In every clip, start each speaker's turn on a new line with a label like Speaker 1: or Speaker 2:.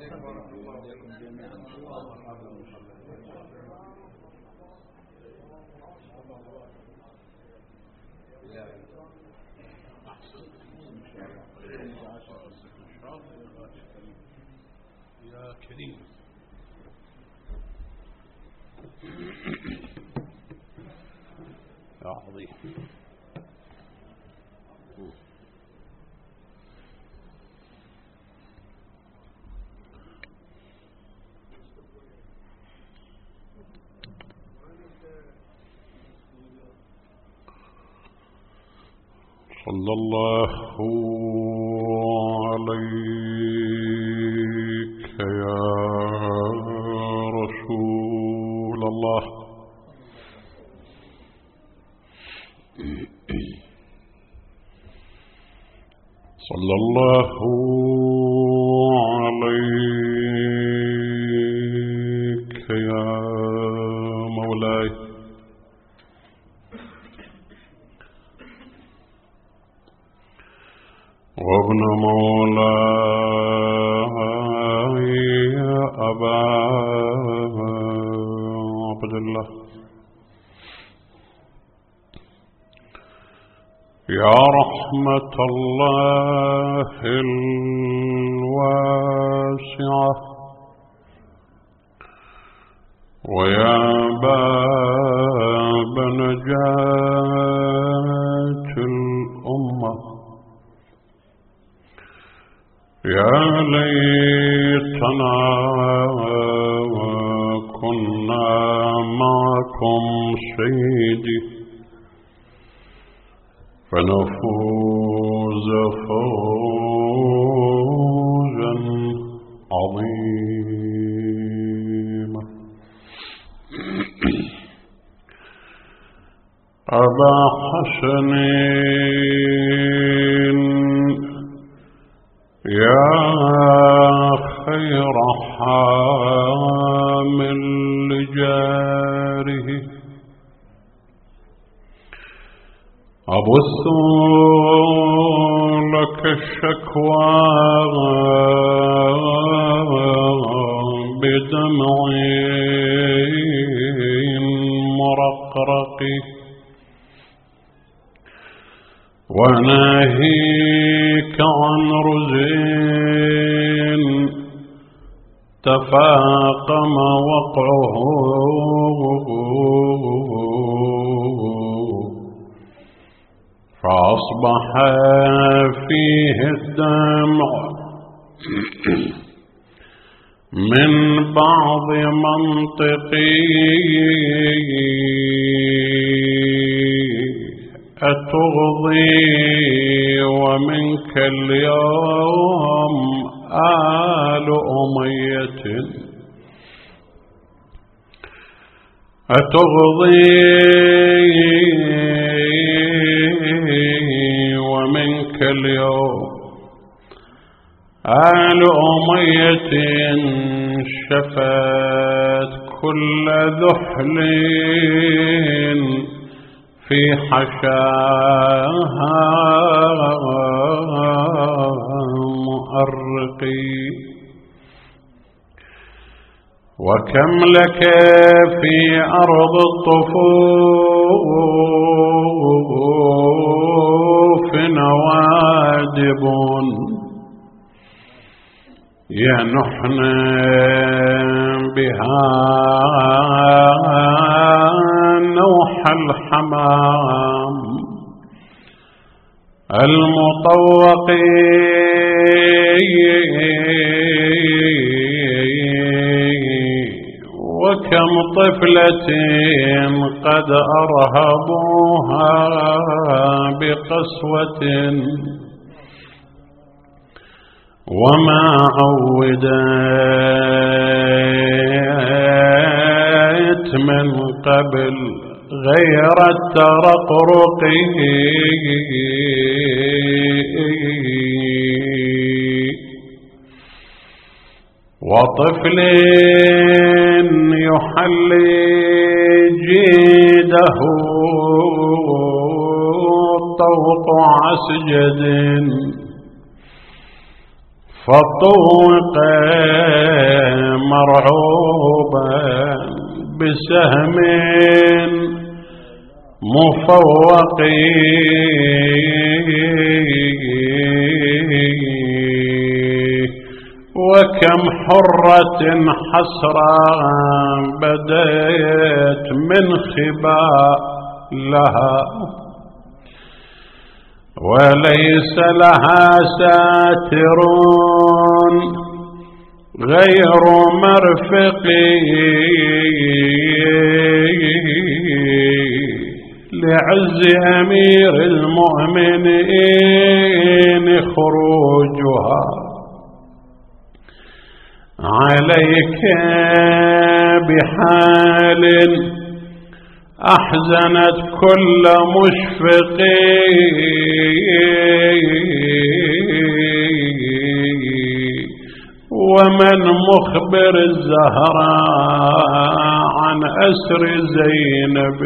Speaker 1: يا كريم. يا عظيم. صلى الله عليك يا رسول الله. صلى الله عليك يا مولاي. وابن مولاي يا أبا عبد الله. يا رحمة الله الواسعة ويا باب نجاة الأمة، يا ليتنا كنا معكم سيدي فنفوز فوزا عظيما. أبا حسن يا خير حامل لجاره، أبث لك الشكوى بدمع مرقرق، وناهيك عن رزين تفاقم وقعه، فأصبح فيه الدمع من بعض منطقي، أتغضي ومنك اليوم آل أمية، أتغضي ومنك اليوم آل أمية، شفت كل ذحل في حشاها مؤرقي. وكم لك في أرض الطفوف نوادب ينحن بها نوح الحمام المطوق، وكم طفلة قد أرهبوها بقسوة، وما عودت من قبل غير الترقرق، وطفل يحلي جيده طوق عسجد، فطوق مرعوبا بسهم مفوق وكم حرة حسرا بديت من خباء لها وليس لها ساترون غير مرفقي لعز أمير المؤمنين خروجها عليك بحال أحزنت كل مشفق ومن مخبر الزهراء عن أسر زينب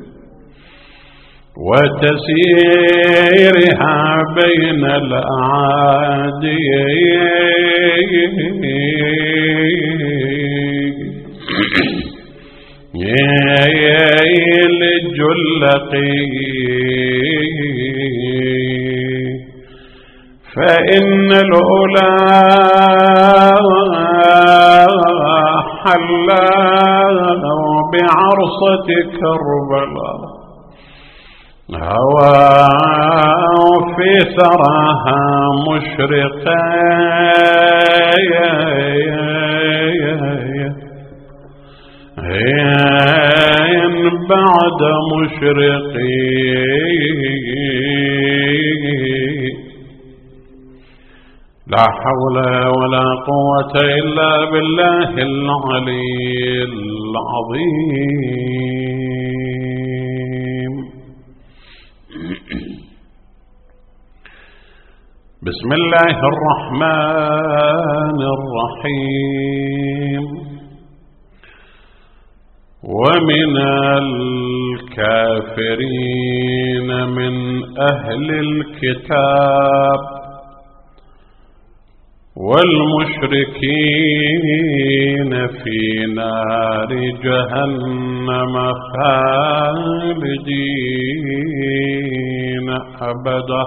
Speaker 1: وتسييرها بين الأعادي الجلقي فإن الأولى حلوا بعرصة كربلاء هوى في ثراها مشرقا بعد مشرقي لا حول ولا قوة إلا بالله العلي العظيم. بسم الله الرحمن الرحيم. ومن الكافرين من أهل الكتاب والمشركين في نار جهنم خالدين أبدا.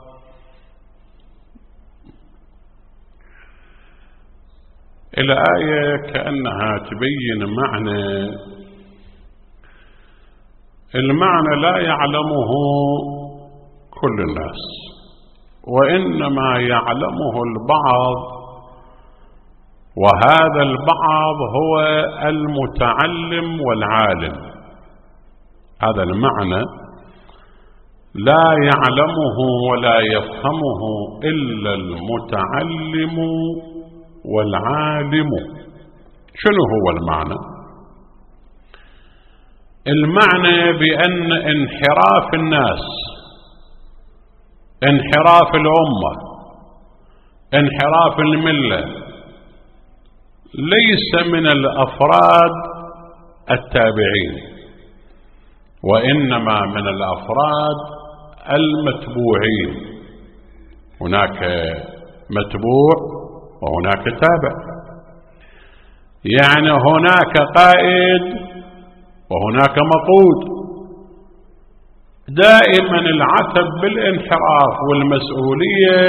Speaker 1: الآية كأنها تبين المعنى لا يعلمه كل الناس، وإنما يعلمه البعض، وهذا البعض هو المتعلم والعالم. هذا المعنى لا يعلمه ولا يفهمه إلا المتعلم والعالم. شنو هو المعنى؟ المعنى بأن انحراف الناس، انحراف الأمة، انحراف الملة ليس من الأفراد التابعين، وإنما من الأفراد المتبوعين. هناك متبوع وهناك تابع، يعني هناك قائد وهناك مقود. دائما العتب بالانحراف والمسؤولية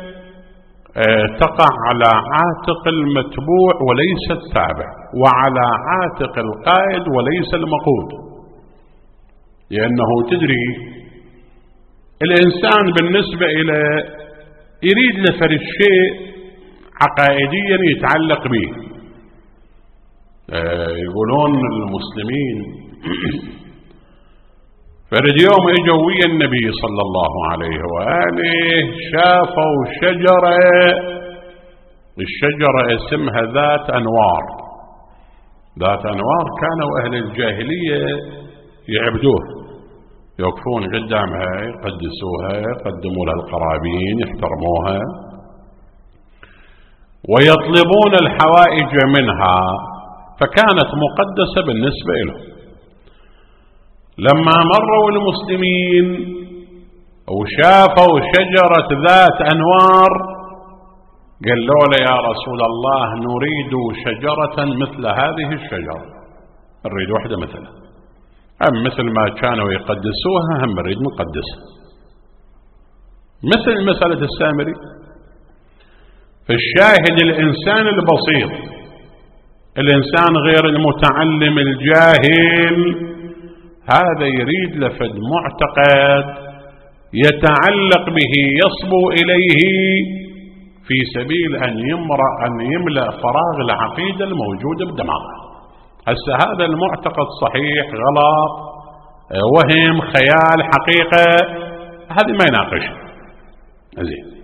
Speaker 1: تقع على عاتق المتبوع وليس التابع، وعلى عاتق القائد وليس المقود. لأنه تدري الإنسان بالنسبة إلى يريد لفرد شيء عقائديا يتعلق به. يقولون المسلمين فرد يوم اجوا ويا النبي صلى الله عليه وآله شافوا شجرة، الشجرة اسمها ذات أنوار. ذات أنوار كانوا أهل الجاهلية يعبدوها، يوقفون قدامها يقدسوها، يقدموا لها القرابين، يحترموها ويطلبون الحوائج منها، فكانت مقدسة بالنسبة لهم. لما مروا المسلمين وشافوا شجرة ذات أنوار قالوا له يا رسول الله نريد شجرة مثل هذه الشجرة، نريد واحدة مثلها، أم مثل ما كانوا يقدسوها هم نريد نقدسها مثل مسألة السامري. فالشاهد الإنسان البسيط، الإنسان غير المتعلم الجاهل، هذا يريد لفد معتقد يتعلق به يصبو إليه في سبيل أن يملأ فراغ العقيدة الموجودة بدماغه. هسه هذا المعتقد صحيح غلط وهم خيال حقيقة، هذه ما يناقش زين.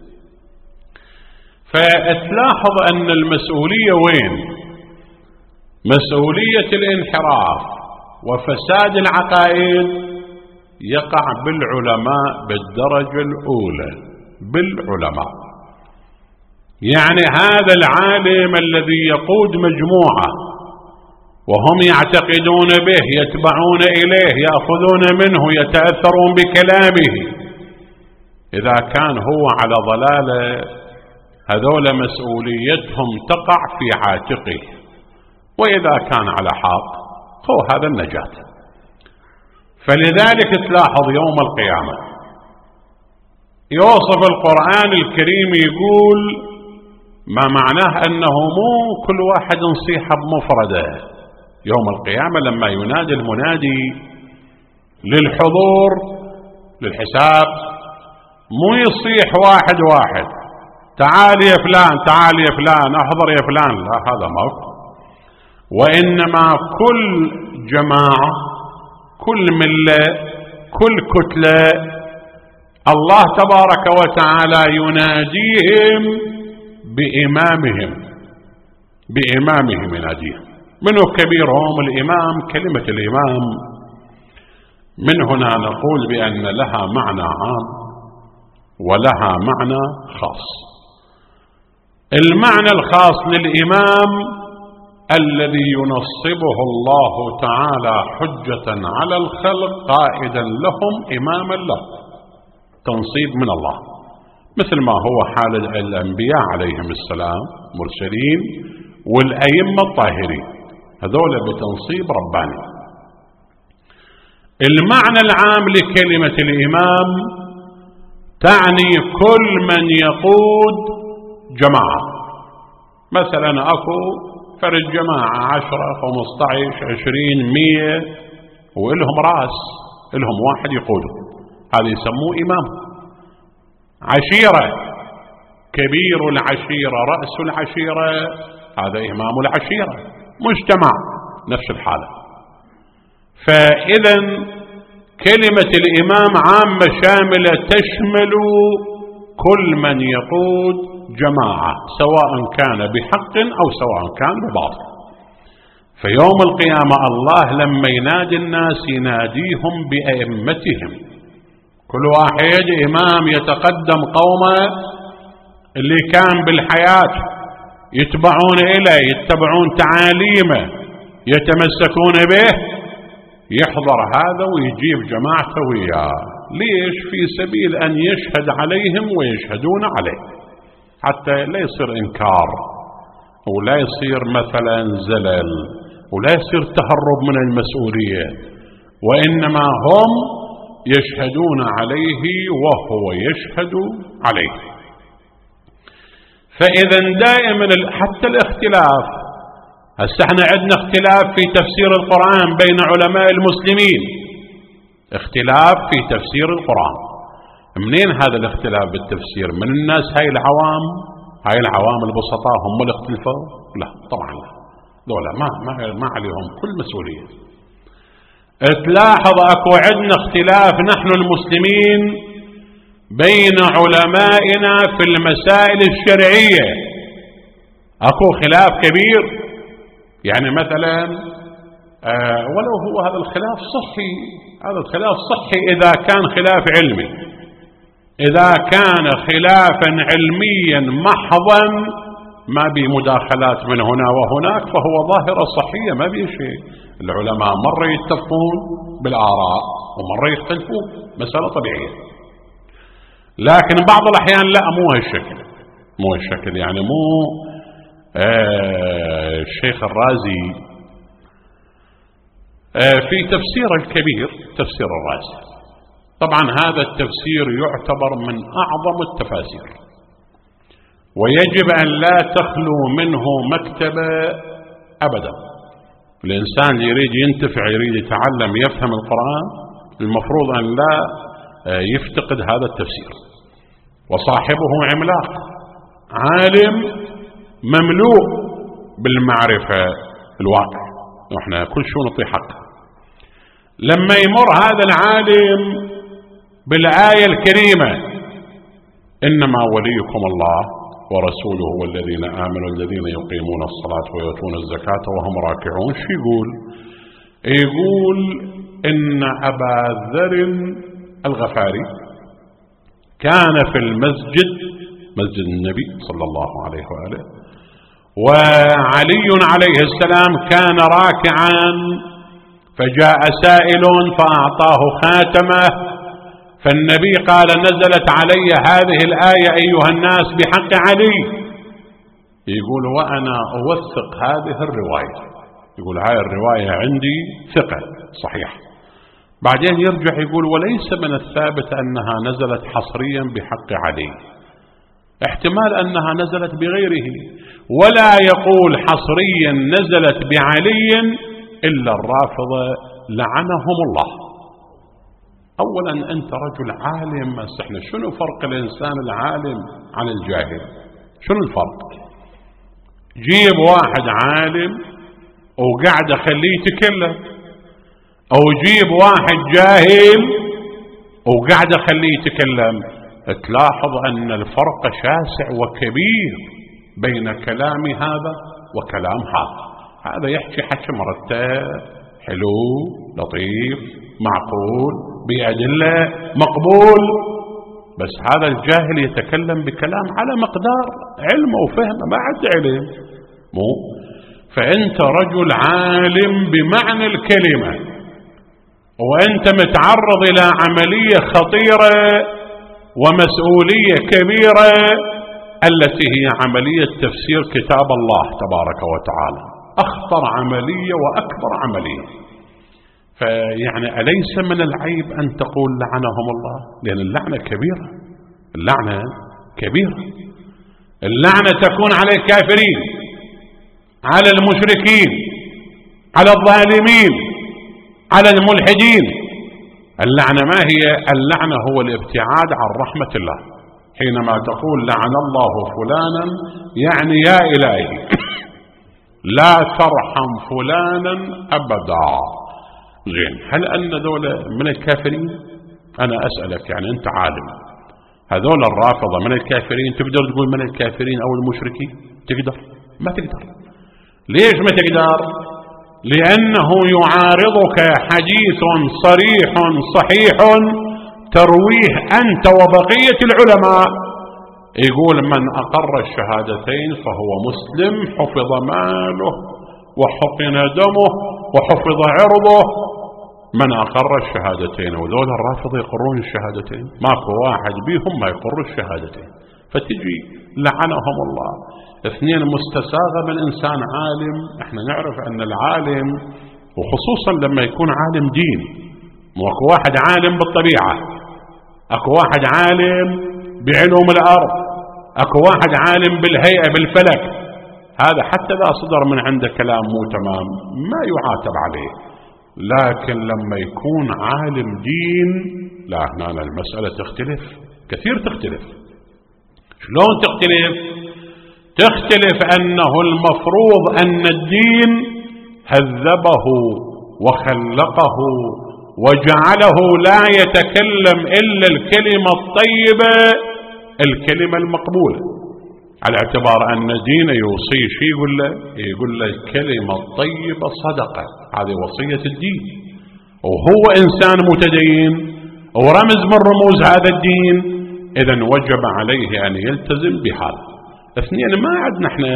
Speaker 1: فتلاحظ أن المسؤولية وين؟ مسؤولية الانحراف وفساد العقائد يقع بالعلماء بالدرجة الأولى، بالعلماء. يعني هذا العالم الذي يقود مجموعة وهم يعتقدون به، يتبعون إليه، يأخذون منه، يتأثرون بكلامه، إذا كان هو على ضلالة هذول مسؤوليتهم تقع في عاتقه، وإذا كان على حق هو هذا النجاة. فلذلك تلاحظ يوم القيامة يوصف القرآن الكريم يقول ما معناه أنه مو كل واحد نصيحة بمفرده. يوم القيامة لما ينادي المنادي للحضور للحساب مو يصيح واحد واحد تعال يا فلان تعال يا فلان احضر يا فلان، لا هذا ما هو، وإنما كل جماعة كل ملة كل كتلة الله تبارك وتعالى يناديهم بإمامهم يناديهم. منه كبيرهم الإمام، كلمة الإمام من هنا نقول بأن لها معنى عام ولها معنى خاص. المعنى الخاص للإمام الذي ينصبه الله تعالى حجة على الخلق قائدا لهم إماما له، تنصيب من الله، مثل ما هو حال الأنبياء عليهم السلام مرسلين والأئمة الطاهرين، هذول بتنصيب رباني. المعنى العام لكلمة الإمام تعني كل من يقود جماعة. مثلا أكو فرد جماعة 10 15 20 100 وإلهم رأس، إلهم واحد يقوده، هذا يسموه إمام. عشيرة كبير العشيرة رأس العشيرة، هذا إمام العشيرة. مجتمع نفس الحالة. فإذا كلمة الإمام عامة شاملة تشمل كل من يقود جماعة سواء كان بحق أو سواء كان بباطل. فيوم القيامة الله لما ينادي الناس يناديهم بأئمتهم، كل واحد إمام يتقدم قومه اللي كان بالحياة يتبعون إليه، يتبعون تعاليمه، يتمسكون به، يحضر هذا ويجيب جماعته وياه. ليش؟ في سبيل أن يشهد عليهم ويشهدون عليه، حتى لا يصير إنكار ولا يصير مثلا زلل ولا يصير تهرب من المسؤولية، وإنما هم يشهدون عليه وهو يشهد عليه. فإذا دائما حتى الاختلاف، هسه احنا عندنا اختلاف في تفسير القرآن بين علماء المسلمين، اختلاف في تفسير القرآن. منين هذا الاختلاف بالتفسير؟ من الناس هاي العوام البسطاء هم اللي اختلفوا؟ لا طبعا لا، دولة ما عليهم كل مسؤولية. تلاحظ اكو عندنا اختلاف نحن المسلمين بين علمائنا في المسائل الشرعية، اكو خلاف كبير. يعني مثلا ولو هو هذا الخلاف صحي، هذا الخلاف صحي إذا كان خلاف علمي، إذا كان خلافا علميا محضا ما بمداخلات من هنا وهناك فهو ظاهرة صحية ما بيه شيء. العلماء مرة يتفقون بالآراء ومرة يختلفون، مسألة طبيعية. لكن بعض الأحيان لا، مو هالشكل. مو الشكل، يعني مو الشيخ الرازي في تفسير الكبير، تفسير الرازي، طبعا هذا التفسير يعتبر من أعظم التفاسير، ويجب أن لا تخلو منه مكتبة أبدا. الإنسان اللي يريد ينتفع، يريد يتعلم، يفهم القرآن، المفروض أن لا يفتقد هذا التفسير. وصاحبه عملاق عالم مملوء بالمعرفة الواقع، نحن كل شيء نعطي حقه. لما يمر هذا العالم بالآية الكريمة إنما وليكم الله ورسوله والذين آمنوا الذين يقيمون الصلاة ويؤتون الزكاة وهم راكعون، شو يقول؟ يقول إن أبا ذر الغفاري كان في المسجد، مسجد النبي صلى الله عليه وآله، وعلي عليه السلام كان راكعا، فجاء سائل فأعطاه خاتمه، فالنبي قال نزلت علي هذه الآية أيها الناس بحق علي. يقول وأنا أوثق هذه الرواية، يقول هاي الرواية عندي ثقة صحيح. بعدين يرجع يقول وليس من الثابت أنها نزلت حصريا بحق علي، احتمال أنها نزلت بغيره، ولا يقول حصريا نزلت بعلي إلا الرافضة لعنهم الله. أولا أنت رجل عالم، بس احنا شنو فرق الإنسان العالم عن الجاهل؟ شنو الفرق؟ جيب واحد عالم وقاعد خليه يتكلم، أو جيب واحد جاهل وقاعد خليه يتكلم، تلاحظ أن الفرق شاسع وكبير بين كلام هذا وكلام هذا يحكي حكي مرتب حلو لطيف معقول بأدلة مقبول، بس هذا الجاهل يتكلم بكلام على مقدار علمه وفهمه، ما عد علم مو. فأنت رجل عالم بمعنى الكلمة، وأنت متعرض إلى عملية خطيرة ومسؤولية كبيرة التي هي عملية تفسير كتاب الله تبارك وتعالى، أخطر عملية وأكبر عملية. فيعني أليس من العيب أن تقول لعنهم الله؟ لأن اللعنة كبيرة، اللعنة كبيرة. اللعنة تكون على الكافرين، على المشركين، على الظالمين، على الملحدين. اللعنة ما هي؟ اللعنة هو الابتعاد عن رحمة الله. حينما تقول لعن الله فلانا يعني يا إلهي لا ترحم فلانا أبدا. زين، هل أن دولة من الكافرين؟ أنا أسألك، يعني أنت عالم، هذول الرافضة من الكافرين؟ تقدر تقول من الكافرين أو المشركين؟ تقدر؟ ما تقدر. ليش ما تقدر؟ لأنه يعارضك حديث صريح صحيح ترويه أنت وبقية العلماء، يقول من أقر الشهادتين فهو مسلم، حفظ ماله وحقن دمه وحفظ عرضه. من أقر الشهادتين، وذول الرافضة يقرون الشهادتين، ماكو واحد بيهم ما يقر الشهادتين. فتجي لعنهم الله. اثنين، مستساغة من إنسان عالم. احنا نعرف أن العالم، وخصوصا لما يكون عالم دين، واكو واحد عالم بالطبيعة، اكو واحد عالم بعلوم الأرض، اكو واحد عالم بالهيئة بالفلك. هذا حتى إذا صدر من عنده كلام مو تمام ما يعاتب عليه. لكن لما يكون عالم دين، لا، هنا المسألة تختلف كثير، تختلف. شلون تختلف؟ تختلف أنه المفروض أن الدين هذبه وخلقه وجعله لا يتكلم إلا الكلمة الطيبة، الكلمة المقبولة، على اعتبار أن دين يوصي شيء، يقول له الكلمة الطيبة صدقة، هذه وصية الدين، وهو إنسان متدين ورمز من رموز هذا الدين، إذن وجب عليه أن يلتزم بهذا. اثنين، ما عندنا احنا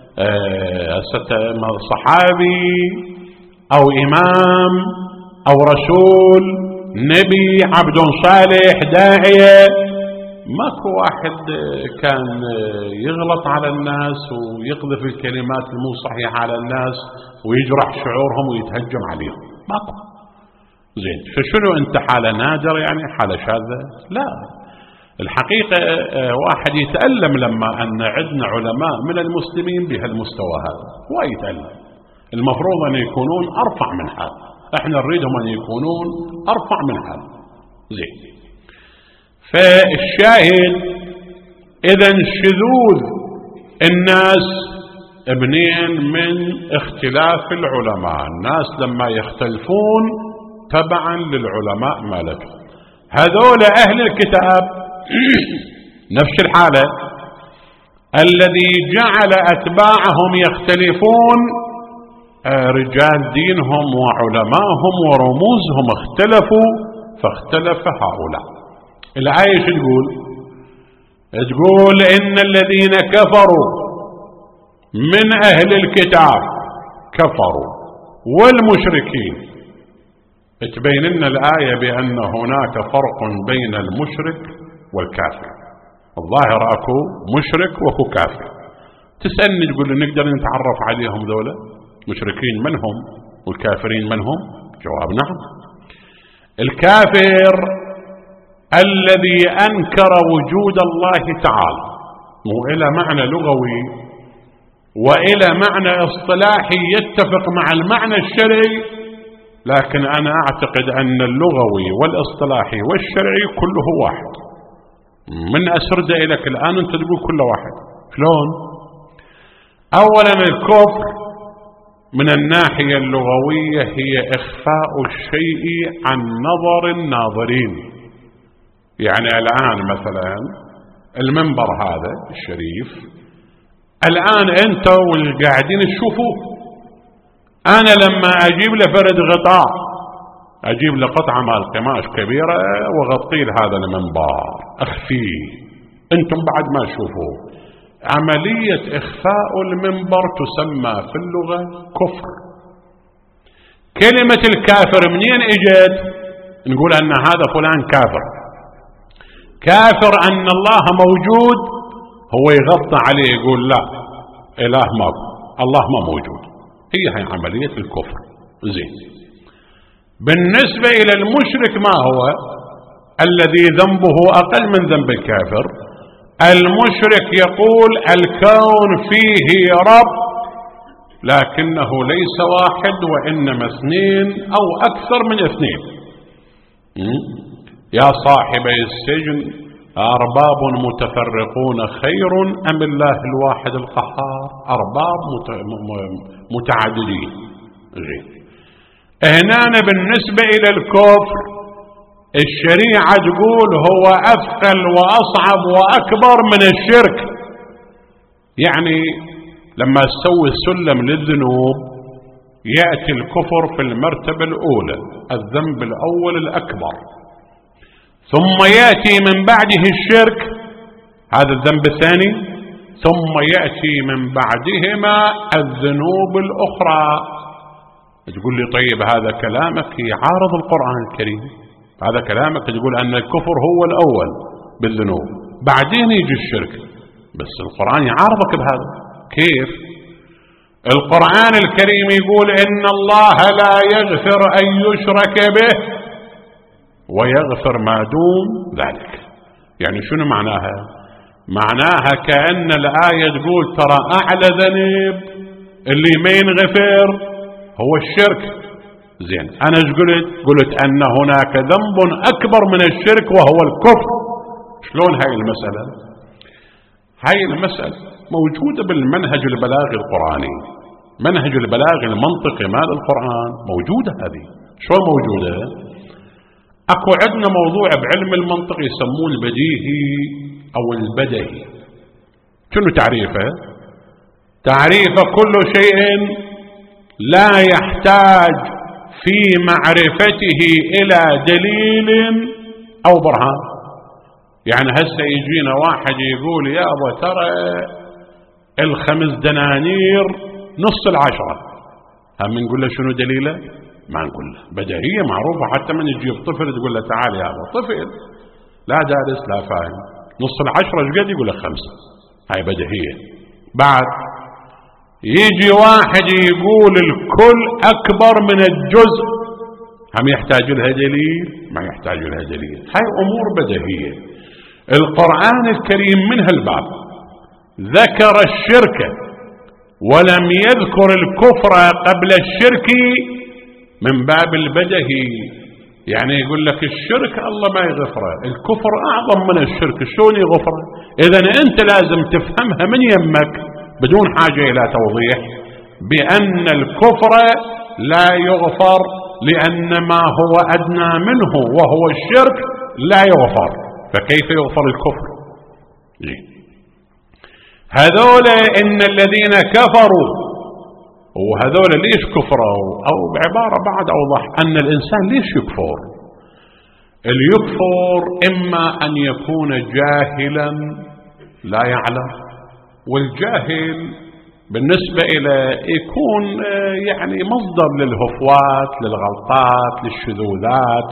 Speaker 1: صحابي أو إمام أو رسول، نبي، عبد صالح، داعية، ماكو واحد كان يغلط على الناس ويقذف الكلمات المو صحيحة على الناس ويجرح شعورهم ويتهجم عليهم، ماكو. زين، فشنو انت حالة نادرة يعني حالة شاذة؟ لا، الحقيقة واحد يتألم لما أن عندنا علماء من المسلمين بهالمستوى هذا، ويتألم. المفروض أن يكونون أرفع من هذا، احنا نريدهم أن يكونون أرفع من هذا. زين، فالشاهد إذا شذوذ الناس ابنين من اختلاف العلماء. الناس لما يختلفون تبعا للعلماء مالتهم. هذول أهل الكتاب نفس الحالة، الذي جعل أتباعهم يختلفون رجال دينهم وعلمائهم ورموزهم اختلفوا، فاختلف هؤلاء. الآية شو تقول؟ تقول إن الذين كفروا من أهل الكتاب كفروا والمشركين. تبين لنا الآية بأن هناك فرق بين المشرك والكافر. الظاهر أكو مشرك وأكو كافر. تسألني تقول لي نقدر نتعرف عليهم ذولا؟ مشركين من هم والكافرين من هم؟ جواب نعم. الكافر الذي أنكر وجود الله تعالى، مو إلى معنى لغوي وإلى معنى اصطلاحي يتفق مع المعنى الشرعي، لكن أنا أعتقد أن اللغوي والاصطلاحي والشرعي كله واحد. من أسرد إليك الآن أنت تقول كل واحد. شلون؟ أولا الكفر من الناحية اللغوية هي إخفاء الشيء عن نظر الناظرين. يعني الآن مثلا المنبر هذا الشريف الآن أنت والقاعدين تشوفوه. أنا لما أجيب له فرد غطاء، أجيب له قطعة مال قماش كبيرة وغطي هذا المنبر أخفيه، أنتم بعد ما تشوفوه. عملية إخفاء المنبر تسمى في اللغة كفر. كلمة الكافر منين اجت؟ نقول أن هذا فلان كافر. كافر أن الله موجود، هو يغطى عليه يقول لا إله ما الله ما موجود. هي عملية الكفر. زين، بالنسبة إلى المشرك ما هو؟ الذي ذنبه أقل من ذنب الكافر. المشرك يقول الكون فيه رب، لكنه ليس واحد وإنما اثنين أو أكثر من اثنين. يا صاحبي السجن أرباب متفرقون خير أم الله الواحد القهار؟ أرباب متعددين. هنا بالنسبة إلى الكفر الشريعة تقول هو أثقل وأصعب وأكبر من الشرك. يعني لما تسوي السلم للذنوب يأتي الكفر في المرتبة الأولى، الذنب الأول الأكبر، ثم يأتي من بعده الشرك، هذا الذنب الثاني، ثم يأتي من بعدهما الذنوب الأخرى. تقول لي طيب هذا كلامك يعارض القرآن الكريم. هذا كلامك تقول أن الكفر هو الأول بالذنوب بعدين يجي الشرك، بس القرآن يعارضك بهذا. كيف؟ القرآن الكريم يقول إن الله لا يغفر أن يشرك به ويغفر ما دون ذلك. يعني شنو معناها؟ معناها كأن الآية تقول ترى أعلى ذنب اللي ما ينغفر هو الشرك. زين، أنا ايش قلت أن هناك ذنب أكبر من الشرك وهو الكفر. شلون هاي المسألة؟ هاي المسألة موجودة بالمنهج البلاغي القرآني، منهج البلاغ المنطقي مال القرآن موجودة. هذه شلون موجودة؟ اكو عندنا موضوع بعلم المنطق يسموه البديهي او البدهي. شنو تعريفه؟ تعريفه كل شيء لا يحتاج في معرفته الى دليل او برهان. يعني هسه يجينا واحد يقول يا ابو ترى ال5 دنانير نص 10، هم نقول له شنو دليله؟ ما نقول له، بديهية معروفة. حتى من يجيب طفل تقول له تعال يا أبا، طفل لا دارس لا فاهم، نص العشرة ايش قد؟ يقول لك 5. هاي بديهية. بعد يجي واحد يقول الكل أكبر من الجزء، هم يحتاج لها دليل؟ ما يحتاج لها دليل. هاي أمور بديهية. القرآن الكريم من هالباب ذكر الشرك ولم يذكر الكفر قبل الشرك من باب البدهي. يعني يقول لك الشرك الله ما يغفره، الكفر أعظم من الشرك، شلون يغفره؟ إذن أنت لازم تفهمها من يمك بدون حاجة إلى توضيح بأن الكفر لا يغفر، لأن ما هو أدنى منه وهو الشرك لا يغفر، فكيف يغفر الكفر؟ هذول إن الذين كفروا، وهذول ليش كفروا؟ أو بعبارة بعد أوضح أن الإنسان ليش يكفر؟ اليكفر إما أن يكون جاهلا لا يعلم، والجاهل بالنسبة إلى يكون يعني مصدر للهفوات، للغلطات، للشذوذات،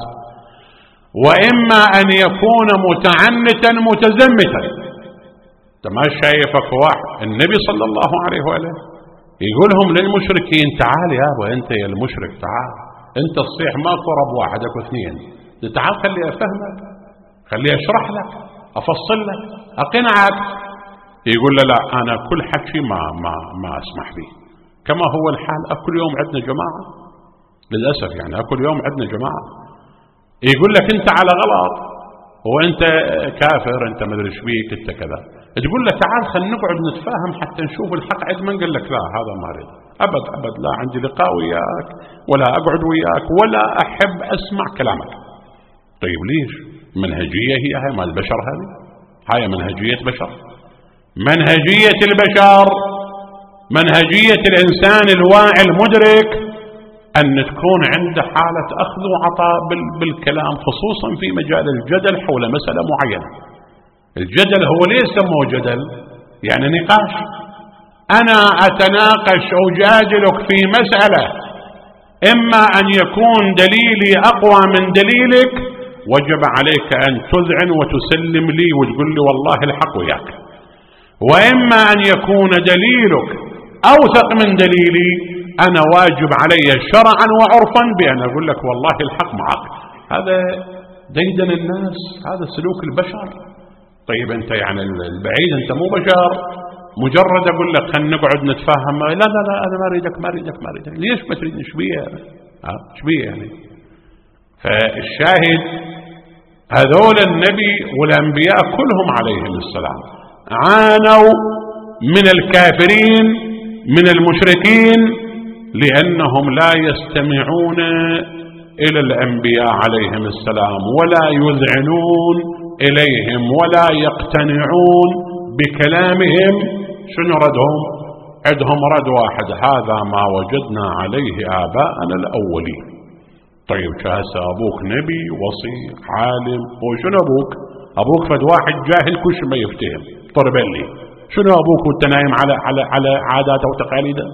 Speaker 1: وإما أن يكون متعنتا متزمتا. ما شايفك واحد النبي صلى الله عليه وآله يقولهم للمشركين تعال يا أبا أنت يا المشرك تعال، أنت تصيح ماكو رب واحد أكو 2، تعال خلي أفهمك، خلي أشرح لك، أفصل لك، أقنعك. يقول له لا أنا كل حكي ما أسمح به. كما هو الحال أكل يوم عندنا جماعة للأسف، يعني أكل يوم عندنا جماعة يقول لك أنت على غلط وأنت كافر، أنت مدري ايش بيك، أنت كذا. تقول له تعال خلينا نقعد نتفاهم حتى نشوف الحق عند من. قال لك لا هذا ما أريد أبد أبد، لا عندي لقاء وياك ولا أقعد وياك ولا أحب أسمع كلامك. طيب ليش؟ منهجية هي مال البشر، هاي منهجية بشر. منهجية البشر، منهجية الإنسان الواعي المدرك أن تكون عنده حالة أخذ وعطاء بالكلام، خصوصا في مجال الجدل حول مسألة معينة. الجدل هو ليس سموه جدل، يعني نقاش. أنا أتناقش أو جادلك في مسألة، إما أن يكون دليلي أقوى من دليلك، وجب عليك أن تذعن وتسلم لي وتقول لي والله الحق وياك، وإما أن يكون دليلك أوثق من دليلي، أنا واجب علي شرعا وعرفا بأن أقول لك والله الحق معك. هذا ديدن الناس، هذا سلوك البشر. طيب أنت يعني البعيد أنت مو بشر، مجرد أقول لك خلينا نقعد نتفاهم، لا لا لا أنا ما أريدك ما أريدك ما أريدك، ليش ما تريدني؟ إيش بيه إيش بيه يعني؟ فالشاهد هذول النبي والأنبياء كلهم عليهم السلام عانوا من الكافرين من المشركين، لأنهم لا يستمعون إلى الأنبياء عليهم السلام ولا يذعنون إليهم ولا يقتنعون بكلامهم. شنو ردهم؟ عندهم رد واحد، هذا ما وجدنا عليه آباءنا الأولين. طيب هسه أبوك نبي وصي عالم، وشنو أبوك؟ أبوك فد واحد جاهل كل ما يفتهم طرب لي. شنو أبوك وانت نايم على عاداته وتقاليده؟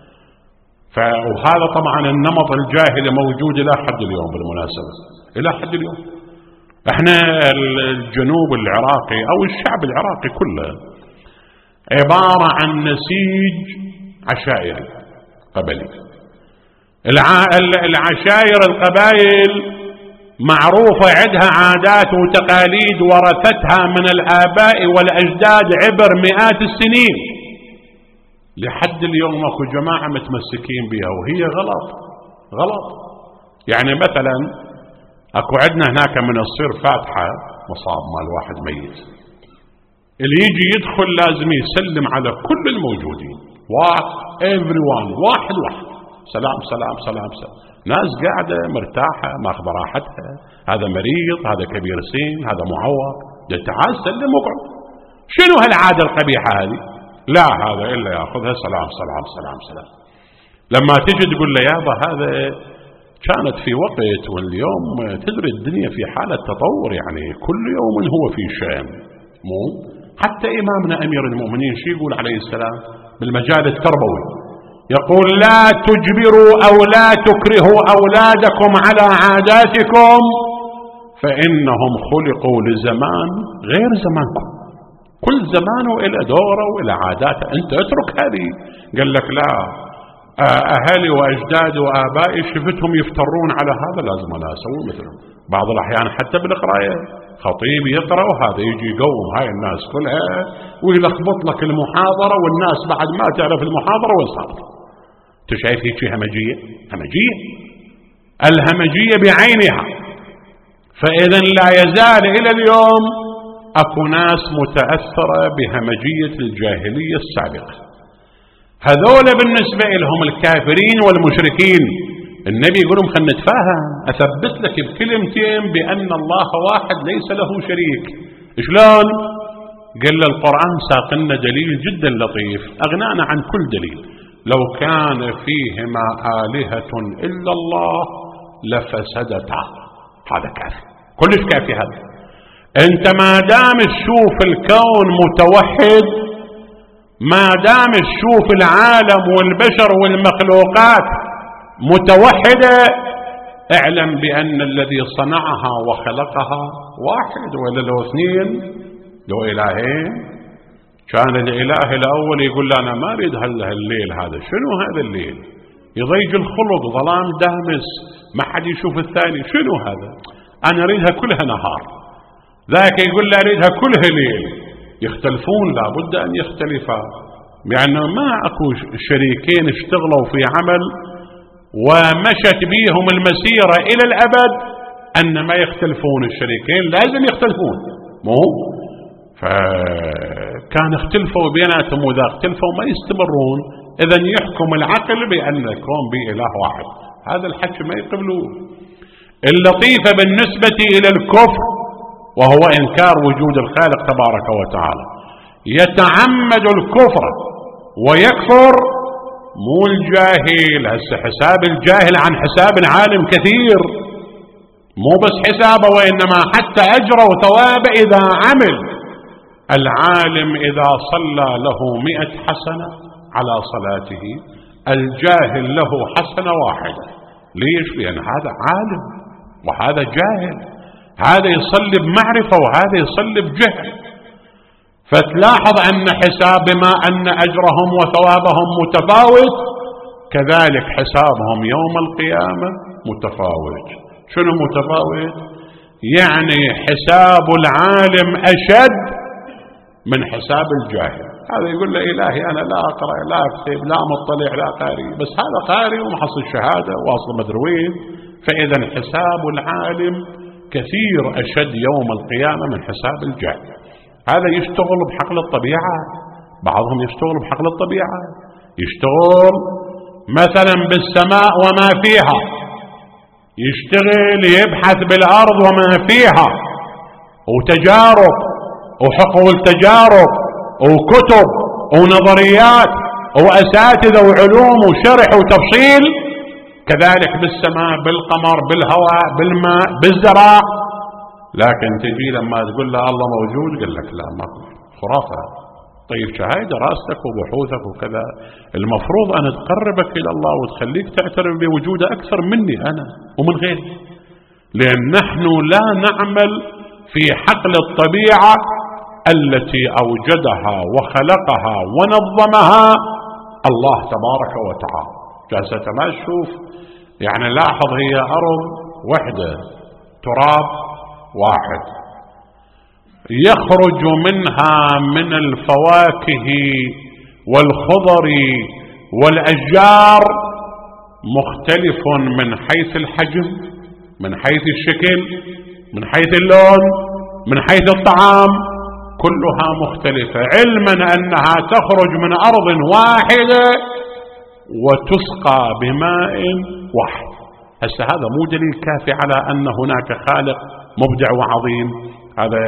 Speaker 1: وهذا طبعا النمط الجاهلي موجود إلى حد اليوم، بالمناسبة إلى حد اليوم. احنا الجنوب العراقي أو الشعب العراقي كله عبارة عن نسيج عشائري قبلي. العشائر القبائل معروفة عندها عادات وتقاليد ورثتها من الآباء والأجداد عبر مئات السنين، لحد اليوم اكو جماعة متمسكين بها وهي غلط. يعني مثلا اكو عندنا هناك من الصير فاتحة مصاب مال واحد ميت، اللي يجي يدخل لازم يسلم على كل الموجودين، everyone، واحد سلام سلام سلام سلام. ناس قاعدة مرتاحة ماخذ راحتها، هذا مريض، هذا كبير سن، هذا معوق، تعال سلم وقعد. شنو هالعادة القبيحة هذه؟ لا هذا إلا يأخذها سلام سلام سلام سلام. لما تجي تقول له يابا هذا كانت في وقت، واليوم تدري الدنيا في حالة تطور، يعني كل يوم هو في شأن. مو حتى إمامنا أمير المؤمنين شو يقول عليه السلام بالمجال التربوي؟ يقول لا تجبروا أو لا تكرهوا أولادكم على عاداتكم، فإنهم خلقوا لزمان غير زمانكم، كل زمان وإلى دوره وإلى عاداته، أنت اترك هذه. قال لك لا، أهلي وأجدادي وآبائي شفتهم يفترون على هذا، لازم أنا أسوي مثلهم. بعض الأحيان حتى بالقراية خطيب يقرأ وهذا يجي يقوم هاي الناس كلها ويلخبط لك المحاضرة، والناس بعد ما تعرف المحاضرة وين صارت. أنت شايف هيك همجية؟ همجية، الهمجية بعينها. فإذا لا يزال إلى اليوم أكو ناس متأثرة بهمجية الجاهلية السابقة، هذول بالنسبة لهم الكافرين والمشركين. النبي يقولهم خلنا نتفاهم، أثبت لك بكلمتين بأن الله واحد ليس له شريك. شلون؟ قال القرآن ساقنا دليل جدا لطيف أغنانا عن كل دليل. لو كان فيهما آلهة إلا الله لفسدتا. هذا كافي، كلش كافي هذا. انت ما دام تشوف الكون متوحد، ما دام تشوف العالم والبشر والمخلوقات متوحدة، اعلم بأن الذي صنعها وخلقها واحد، ولا لو اثنين لو إلهين. كان الإله الأول يقول له أنا ما أريد هالليل هذا، شنو هذا الليل؟ يضيج الخلق، ظلام دامس، ما حد يشوف الثاني، شنو هذا؟ أنا أريدها كلها نهار. ذاك يقول له أريدها كلها ليل. يختلفون، لابد أن يختلفا، يعني ما أكو شريكين اشتغلوا في عمل ومشت بيهم المسيرة إلى الأبد أن ما يختلفون. الشريكين لازم يختلفون، مو فكان اختلفوا بيناتهم، وإذا اختلفوا ما يستمرون. إذا يحكم العقل بأن الكون بإله واحد، هذا الحكي ما يقبلوه. اللطيفة بالنسبة إلى الكفر وهو إنكار وجود الخالق تبارك وتعالى، يتعمد الكفر ويكفر مو الجاهل. هسه حساب الجاهل عن حساب العالم كثير، مو بس حسابه وإنما حتى أجره وثوابه إذا عمل. العالم إذا صلى له 100 حسنة على صلاته، الجاهل له حسنة واحدة. ليش؟ لأن هذا عالم وهذا جاهل، هذا يصلي بمعرفة وهذا يصلي بجهل. فتلاحظ أن حساب ما أن أجرهم وثوابهم متفاوت، كذلك حسابهم يوم القيامة متفاوت. شنو متفاوت؟ يعني حساب العالم أشد من حساب الجاهل. هذا يقول له إلهي أنا لا أقرأ لا أكتب لا مطلع لا قاري، بس هذا قاري ومحصل شهادة واصل مدروين. فإذا حساب العالم كثير أشد يوم القيامة من حساب الجاهل. هذا يشتغل بحقل الطبيعة، بعضهم يشتغل بحقل الطبيعة، يشتغل مثلا بالسماء وما فيها، يشتغل يبحث بالأرض وما فيها، وتجارب وحقول تجارب وكتب ونظريات وأساتذة وعلوم وشرح وتفصيل. كذلك بالسماء بالقمر بالهواء بالماء بالزراع. لكن تجي لما تقول له الله موجود، قال لك لا، ما خرافة. طيب شهاية دراستك وبحوثك وكذا المفروض أن تقربك إلى الله وتخليك تعترف بوجوده أكثر مني أنا ومن غيري، لأن نحن لا نعمل في حقل الطبيعة التي أوجدها وخلقها ونظمها الله تبارك وتعالى. جالسة ما تشوف، يعني لاحظ هي أرض وحدة، تراب واحد، يخرج منها من الفواكه والخضر والأشجار مختلف من حيث الحجم، من حيث الشكل، من حيث اللون، من حيث الطعام، كلها مختلفة، علما أنها تخرج من أرض واحدة وتسقى بماء واحد. هسه هذا مو دليل كافي على أن هناك خالق مبدع وعظيم. هذا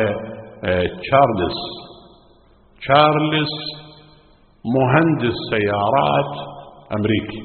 Speaker 1: تشارلز مهندس سيارات أمريكي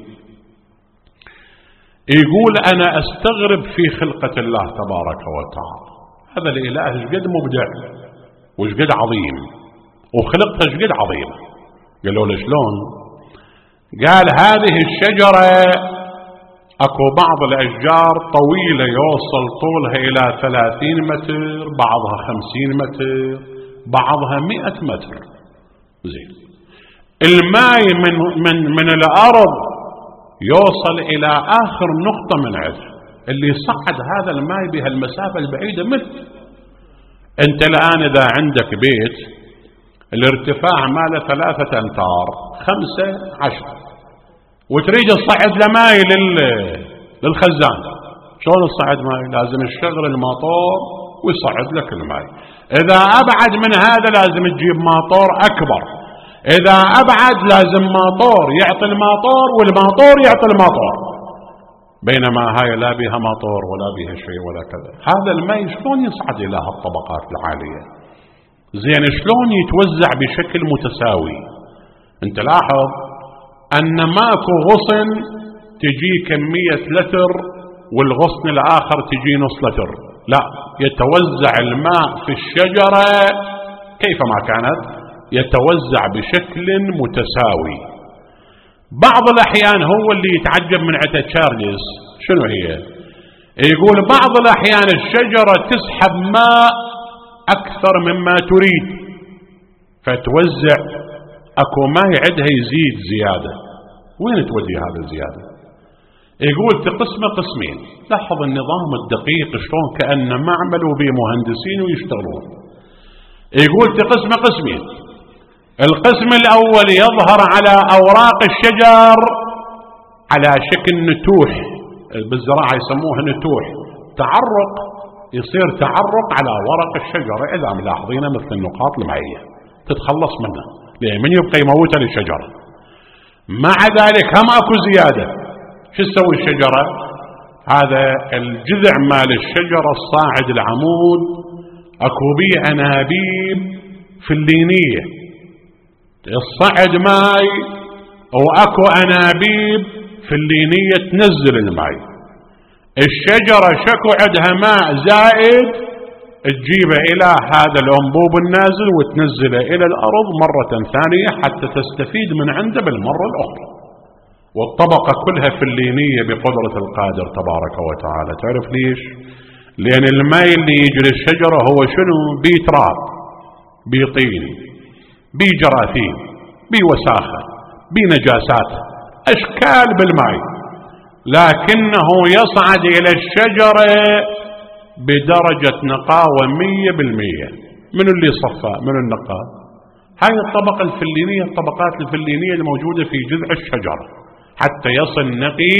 Speaker 1: يقول أنا أستغرب في خلقة الله تبارك وتعالى. هذا الإله شقد مبدع وشقد عظيم وخلقته شقد عظيمة. قالوا له شلون؟ قال هذه الشجرة اكو بعض الاشجار طويلة يوصل طولها الى 30 متر، بعضها 50 متر، بعضها 100 متر. زين، الماء من الارض يوصل الى اخر نقطة من عندها، اللي صعد هذا الماء بهالمسافة البعيدة. مثل انت الان اذا عندك بيت الارتفاع ماله 3 أمتار 5 10 وتريد تصعد له ماء للخزان، شلون تصعد ماء؟ لازم تشغل الماطور ويصعد لك الماء. اذا ابعد من هذا لازم تجيب ماطور اكبر، اذا ابعد لازم ماطور يعطي الماطور والماطور يعطي الماطور، بينما هاي لا بها ماطور ولا بها شيء ولا كذا. هذا الماء شلون يصعد الى هالطبقات العالية؟ زين، شلون يتوزع بشكل متساوي؟ انت لاحظ ان ماكو غصن تجي كمية لتر والغصن الاخر تجي نص لتر، لا، يتوزع الماء في الشجرة كيفما كانت، يتوزع بشكل متساوي. بعض الاحيان هو اللي يتعجب من عدة تشارلز، شنو هي؟ يقول بعض الاحيان الشجرة تسحب ماء اكثر مما تريد فتوزع، اكو ماء عندها يزيد زيادة، وين تودي هذا الزيادة؟ يقول تقسمه قسمين. لاحظ النظام الدقيق شلون كأن معمل وبيه مهندسين ويشتغلون. يقول تقسمه قسمين، القسم الاول يظهر على اوراق الشجر على شكل نتوح، بالزراعة يسموها نتوح، تعرق، يصير تعرق على ورق الشجرة اذا ملاحظينه مثل النقاط المائية تتخلص منه، لأن من يبقى يموتها للشجرة. مع ذلك هم اكو زيادة. شو تسوي الشجرة؟ هذا الجذع مال الشجرة الصاعد العمود اكو بيه انابيب فلينية الصعد ماي، واكو انابيب فلينية تنزل الماي. الشجرة شكو عندها ماء زائد تجيبه الى هذا الانبوب النازل وتنزله الى الارض مرة ثانية حتى تستفيد من عنده بالمرة الاخرى. والطبقة كلها فلينية بقدرة القادر تبارك وتعالى. تعرف ليش؟ لان الماء اللي يجي للشجرة هو شنو؟ بي تراب، بي طين، بي جراثيم، بي وساخة، بي نجاسات، اشكال بالماء، لكنه يصعد الى الشجرة بدرجة نقاوة 100%. من اللي صفى؟ من النقاء؟ هاي الطبقة الفلينية، الطبقات الفلينية الموجودة في جذع الشجرة حتى يصل نقي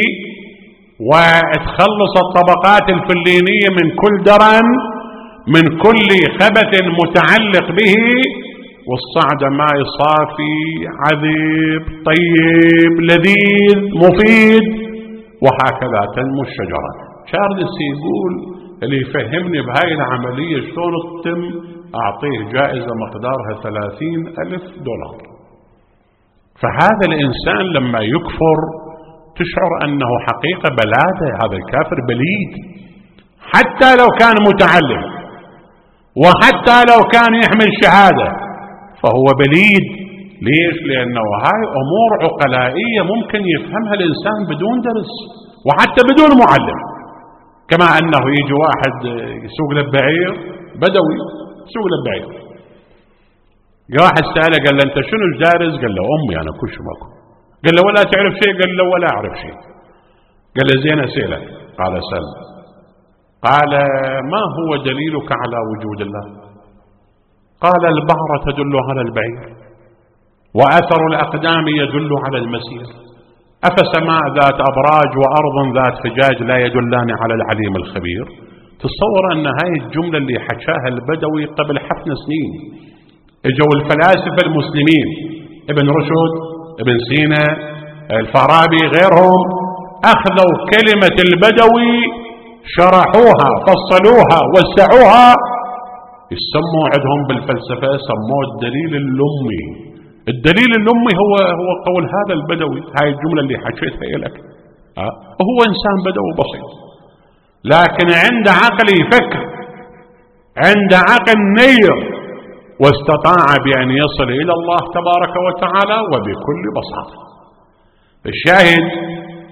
Speaker 1: وتخلص الطبقات الفلينية من كل درن، من كل خبث متعلق به، والصعد ماء صافي عذب طيب لذيذ مفيد، وهكذا تنمو الشجرة. تشارلز يقول اللي يفهمني بهاي العملية شلون تتم أعطيه جائزة مقدارها $30,000. فهذا الإنسان لما يكفر تشعر أنه حقيقة بلادة، هذا الكافر بليد، حتى لو كان متعلم وحتى لو كان يحمل شهادة فهو بليد. ليش؟ لأنه هاي أمور عقلائية ممكن يفهمها الإنسان بدون درس وحتى بدون معلم. كما أنه يجي واحد يسوق له بعير، بدوي يسوق له بعير، واحد سأله قال له أنت شنو دارس؟ قال له أمي أنا كل شيء ماكو. قال له ولا تعرف شيء؟ قال له ولا أعرف شيء. قال له زين أسألك. قال سل. قال ما هو دليلك على وجود الله؟ قال البعرة تدل على البعير، وأثر الأقدام يدل على المسير، أفسماء ذات أبراج وأرض ذات فجاج لا يدلان على العليم الخبير. تصور أن هاي الجملة اللي حكاها البدوي قبل حفن سنين اجوا الفلاسفة المسلمين ابن رشد، ابن سينا، الفارابي، غيرهم، أخذوا كلمة البدوي شرحوها فصلوها وسعوها، يسموا عندهم بالفلسفة سموه الدليل اللمي. الدليل اللمي هو قول هذا البدوي، هاي الجملة اللي حكيتها لك. هو إنسان بدوي بسيط لكن عنده عقل يفكر، عنده عقل نير، واستطاع بأن يصل إلى الله تبارك وتعالى وبكل بساطة. الشاهد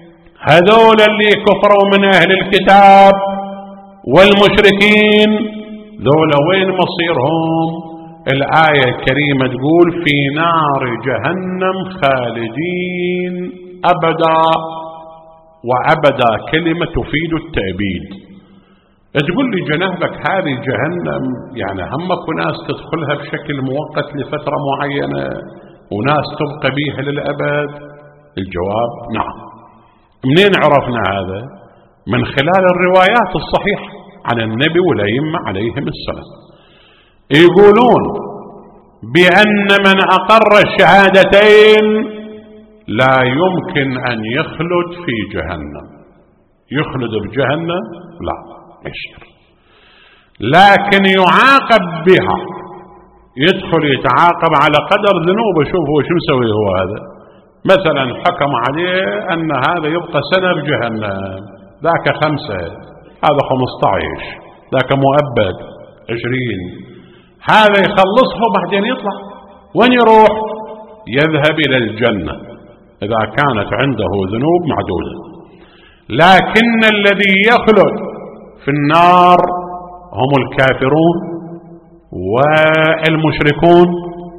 Speaker 1: هذول اللي كفروا من أهل الكتاب والمشركين ذولا وين مصيرهم؟ الآية الكريمة تقول في نار جهنم خالدين أبدا، وأبدا كلمة تفيد التأبيد. تقول لي جنابك هذه جهنم يعني همك وناس تدخلها بشكل مؤقت لفترة معينة وناس تبقى بيها للأبد؟ الجواب نعم. منين عرفنا هذا؟ من خلال الروايات الصحيحة عن النبي والأئمة عليهم السلام، يقولون بأن من أقر الشهادتين لا يمكن أن يخلد في جهنم. يخلد بجهنم؟ لا، يشير، لكن يعاقب بها، يدخل يتعاقب على قدر ذنوبه. شوفوا وش مسوي هو هذا. مثلا حكم عليه أن هذا يبقى سنة بجهنم، ذاك 5، هذا 15، ذاك مؤبد 20. هذا يخلصه بعدين يطلع وين يروح؟ يذهب إلى الجنة إذا كانت عنده ذنوب معدودة. لكن الذي يخلد في النار هم الكافرون والمشركون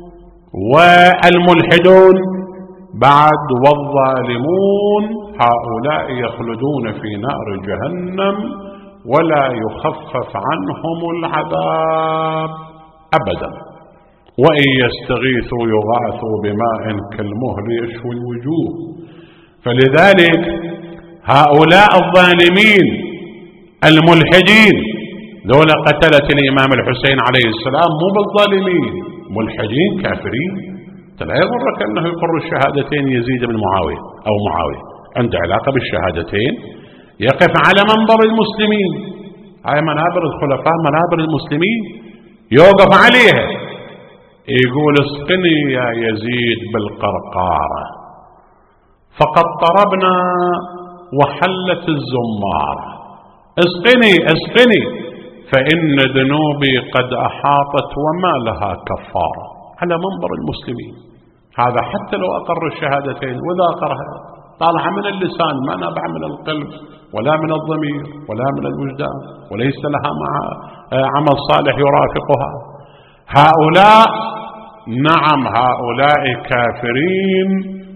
Speaker 1: والملحدون بعد والظالمون، هؤلاء يخلدون في نار جهنم ولا يخفف عنهم العذاب أبدا. وإن يستغيثوا يغاثوا بماء كالمهل يشوي الوجوه. فلذلك هؤلاء الظالمين الملحدين ذولا قتلة الإمام الحسين عليه السلام مو بالظالمين، ملحدين كافرين. لا يضرك أنه يقر الشهادتين يزيد بن معاوية أو معاوية، عنده علاقة بالشهادتين، يقف على منبر المسلمين، هاي منابر الخلفاء منابر المسلمين، يوقف عليها يقول اسقني يا يزيد بالقرقارة فقد طربنا وحلت الزمار. اسقني اسقني فإن ذنوبي قد أحاطت وما لها كفارة، على منبر المسلمين. هذا حتى لو أقر الشهادتين، وإذا أقرها طالع من اللسان ما نبع من القلب ولا من الضمير ولا من الوجدان، وليس لها مع عمل صالح يرافقها. هؤلاء نعم هؤلاء كافرين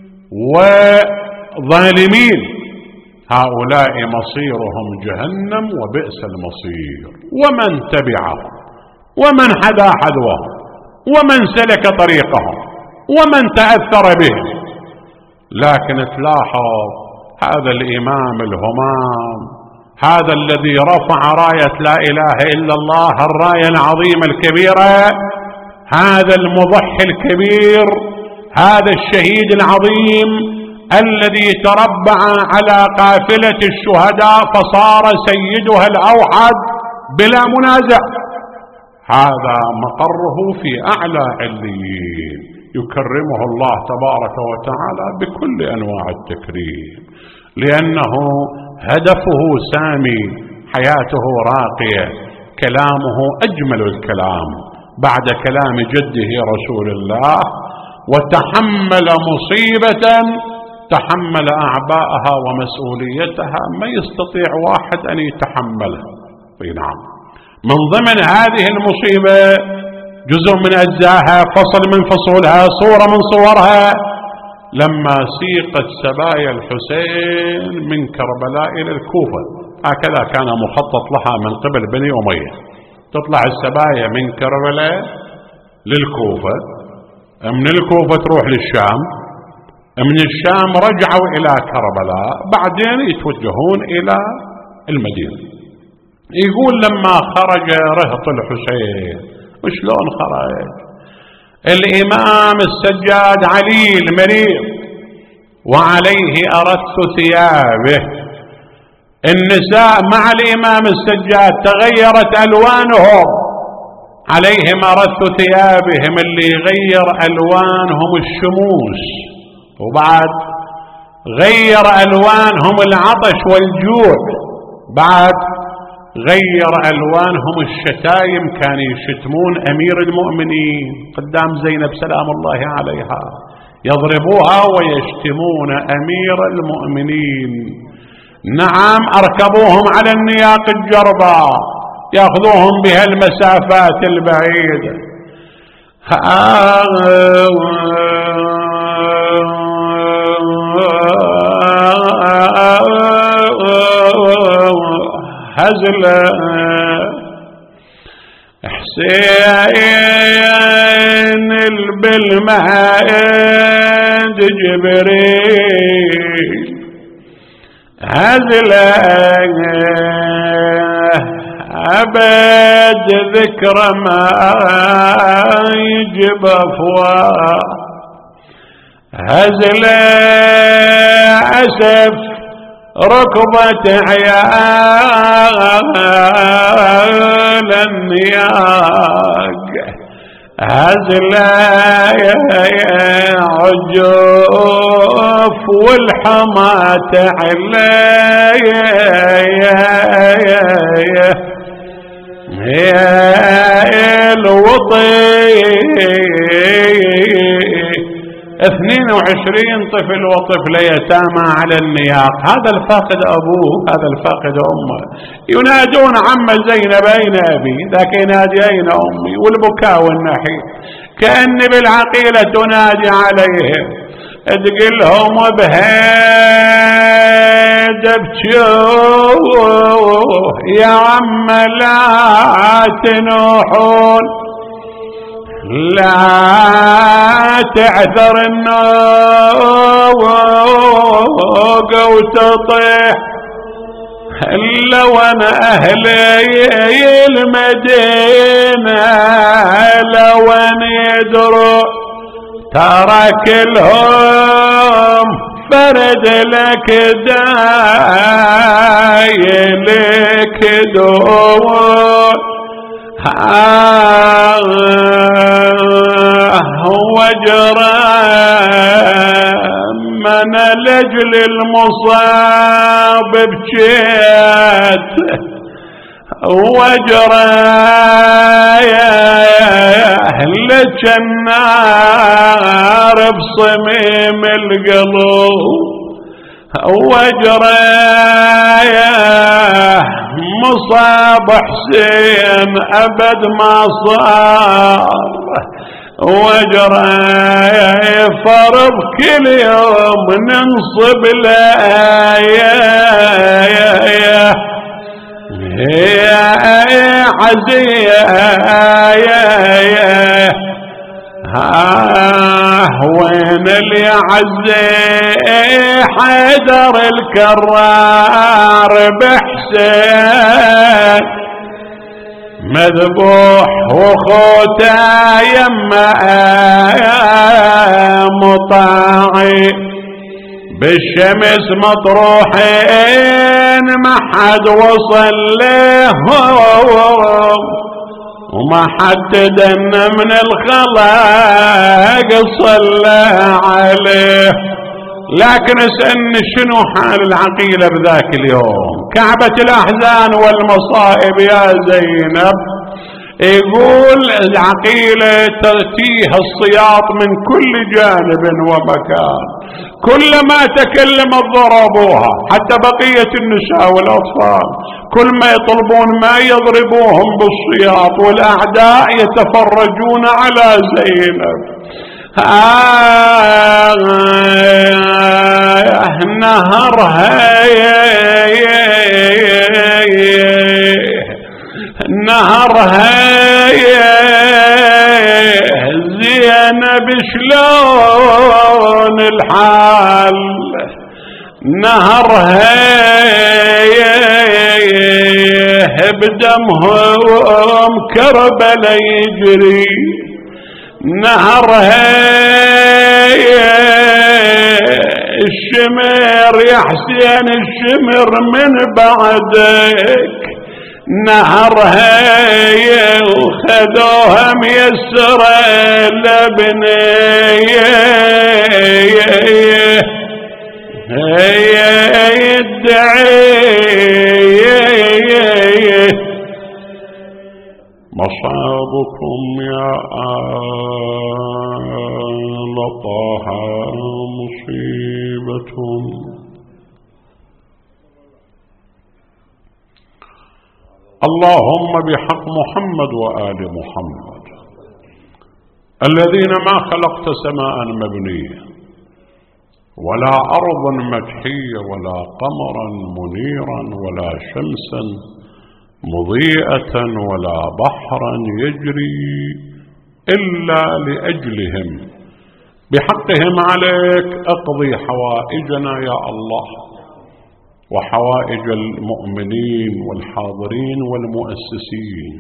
Speaker 1: وظالمين، هؤلاء مصيرهم جهنم وبئس المصير. ومن تبعهم ومن حذا حذوهم ومن سلك طريقهم ومن تأثر بهم. لكن تلاحظ هذا الإمام الهمام، هذا الذي رفع راية لا إله إلا الله، الراية العظيمة الكبيرة، هذا المضحي الكبير، هذا الشهيد العظيم الذي تربع على قافلة الشهداء فصار سيدها الأوحد بلا منازع، هذا مقره في أعلى عليين، يكرمه الله تبارك وتعالى بكل أنواع التكريم، لأنه هدفه سامي، حياته راقية، كلامه أجمل الكلام بعد كلام جده رسول الله. وتحمل مصيبة تحمل أعباءها ومسؤوليتها ما يستطيع واحد أن يتحملها. نعم، من ضمن هذه المصيبة جزء من أجزائها، فصل من فصولها، صورة من صورها، لما سيقت سبايا الحسين من كربلاء إلى الكوفة، هكذا كان مخطط لها من قبل بني أمية، تطلع السبايا من كربلاء للكوفة، من الكوفة تروح للشام، من الشام رجعوا إلى كربلاء، بعدين يتوجهون إلى المدينة. يقول لما خرج رهط الحسين، وشلون خرج؟ الإمام السجاد علي المريض وعليه أرث ثيابه، النساء مع الإمام السجاد تغيرت ألوانهم، عليهم أرث ثيابهم، اللي يغير ألوانهم الشموس، وبعد غير ألوانهم العطش والجوع، بعد غير ألوانهم الشتايم، كان يشتمون أمير المؤمنين قدام زينب سلام الله عليها، يضربوها ويشتمون أمير المؤمنين. نعم أركبوهم على النياق الجرباء يأخذوهم بها المسافات البعيدة. هزلا حسين بالمهد جبريل هزلا أبد ذكر ما يجب أفواه هزلا أسف ركضت عيال النياق هزلا عجوف والحمى تعلى يا الوطي 22 طفل وطفلة يتامى على النياق. هذا الفاقد أبوه هذا الفاقد أمه ينادون عم زينب أين أبي ذاك ينادي أين أمي والبكاء والنحيب كأن بالعقيلة تنادي عليهم تقلهم بهيد بجوه يا عم لا تنوحون لا تعثر النوق وتطيح لو انا اهلي المدينة لو ان يدروا ترى كلهم فرد لك دايلك دور وجرى من لجل المصاب بجيت وجرى لك النار بصميم القلوب وجرى مصاب حسين أبد ما صار وجرى فرض كل يوم ننصب الآية يا عزية وين اللي عزي حيدر الكرار بحسين مذبوح وخوته يما مطاعي بالشمس مطروحين ما حد وصل لهم وما حد دن من الخلاق صلى عليه. لكن اسألني شنو حال العقيلة بذاك اليوم كعبة الأحزان والمصائب يا زينب. يقول العقيلة تأتيها الصياط من كل جانب ومكان كلما تكلمت ضربوها حتى بقية النساء والأطفال كل ما يطلبون ما يضربوهم بالصياط والأعداء يتفرجون على زينب. نهرها زينب شلون الحال نهرها بدمهم كربلا يجري نهرها الشمر يا حسين الشمر من بعدك نهرها وخذوها ميسرة لبنيه يدعي مصابكم يا آل طه مصيبة اللهم بحق محمد وآل محمد الذين ما خلقت سماء مبنية ولا أرض مكحية ولا قمرا منيرا ولا شمسا مضيئة ولا بحرا يجري إلا لأجلهم، بحقهم عليك اقضي حوائجنا يا الله وحوائج المؤمنين والحاضرين والمؤسسين،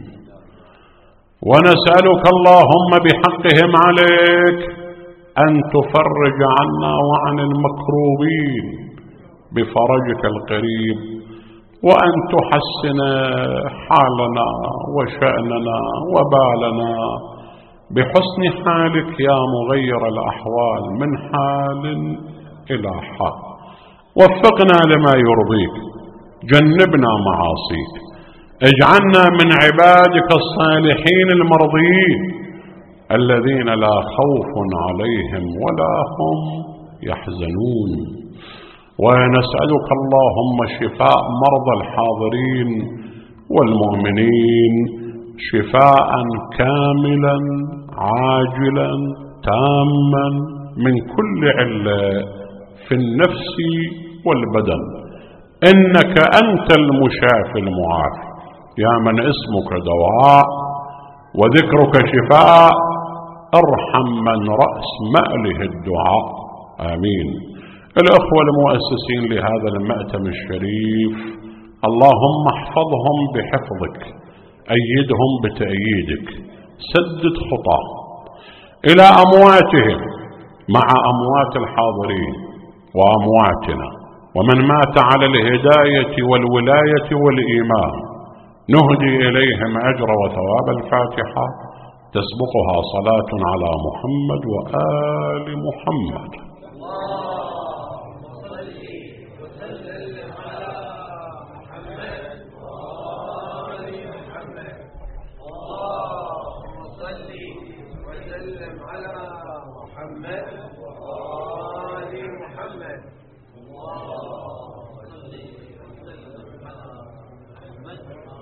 Speaker 1: ونسألك اللهم بحقهم عليك أن تفرج عنا وعن المكروبين بفرجك القريب، وأن تحسن حالنا وشأننا وبالنا بحسن حالك يا مغير الأحوال من حال إلى حال. وفقنا لما يرضيك، جنبنا معاصيك، اجعلنا من عبادك الصالحين المرضيين الذين لا خوف عليهم ولا هم يحزنون. ونسألك اللهم شفاء مرضى الحاضرين والمؤمنين شفاء كاملا عاجلا تاما من كل علة في النفس والبدن، إنك أنت المشافي المعافي يا من اسمك دواء وذكرك شفاء، ارحم من رأس مأله الدعاء آمين. الأخوة المؤسسين لهذا المأتم الشريف اللهم احفظهم بحفظك، أيدهم بتأييدك، سدد خطاهم إلى أمواتهم مع أموات الحاضرين وأمواتنا ومن مات على الهداية والولاية والإيمان، نهدي إليهم أجر وثواب الفاتحة تسبقها صلاة على محمد وآل محمد.
Speaker 2: محمد